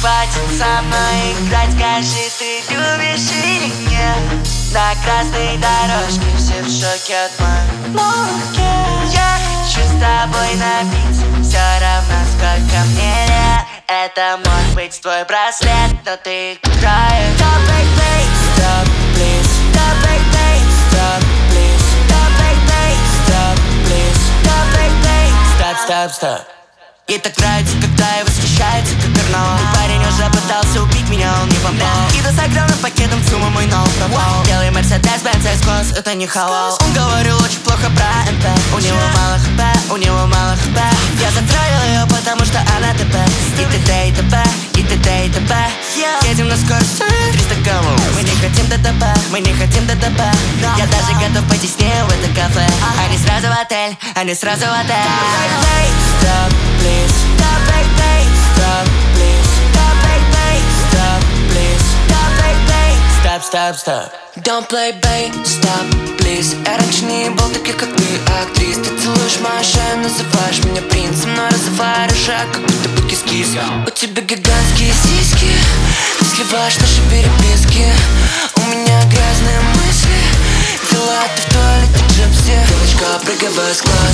хватит со мной играть, скажи, ты любишь или нет? На красной дорожке все в шоке от моих новых кед. Я хочу с тобой напиться, все равно сколько мне лет. Это может быть твой браслет, но ты играешь. Stop, baby, stop, please. Stop, baby, stop, please. Stop, baby, stop, please. Stop, baby, stop, stop, stop. Ей так нравится, когда я восхищается, как карнавал. Парень уже пытался убить меня, он не попал. И с огромным пакетом суммы мой нол пропал. Белый Мерседес, Бенц, S-класс, это не халал. Он говорил очень плохо про МП. У него мало хп, у него мало хп. Я затроил ее, потому что она ТП. И т.д. и т.п, и т.д. и т.п. Едем на скорости 300 км. Мы не хотим ДТП, мы не хотим ДТП. Я даже готов пойти с ней в это кафе. Они сразу в отель, они сразу в отель. Stop, please. Stop, baby, stop, please. Stop, baby, stop, please. Stop, baby, stop, stop, stop. Don't play, babe, stop, please. Я раньше не был таких, как ты, актрис. Ты целуешь мою шею, называешь меня принцем, но разговариваешь, как будто бы кис-кис. У тебя гигантские сиськи, ты сливаешь наши переписки. У меня грязные мысли, дела ты в туалете джипси. Девочка, прыгай с класс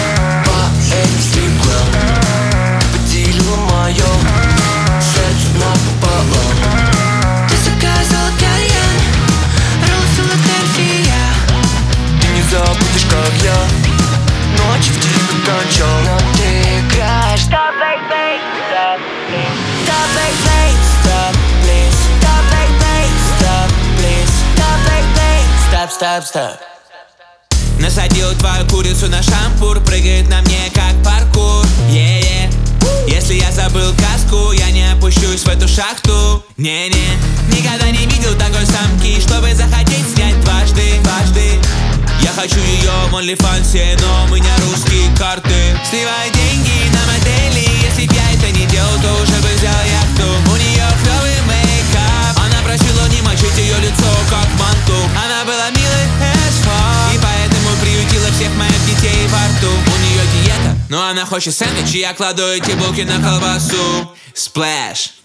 по этим стрип-клаб. Поделила мое сердце напополам. Ты заказала кальян, ролл Филадельфия. Ты не забудешь, как я ночь в тебе кончал. Но ты играешь. Stop, baby, stop, please. Stop, baby, stop, please. Stop, baby, stop, please. Stop, baby, stop, stop, stop. Насадил твою курицу на шампур, прыгает на мне как паркур. Yeah-yeah. Если я забыл каску, я не опущусь в эту шахту. Не-не, никогда не видел такой самки, чтобы захотеть снять дважды. Я хочу ее в OnlyFans, но у меня русские карты. Сливай деньги на модели, если б я это не делал, то уже бы взял яхту. У нее клевый мейкап, она просила не мочить ее лицо как манту. Она была милой as fuck, и поэтому приютила всех моих детей во рту. У нее диета, но она хочет сэндвич, и я кладу эти булки на колбасу. Splash.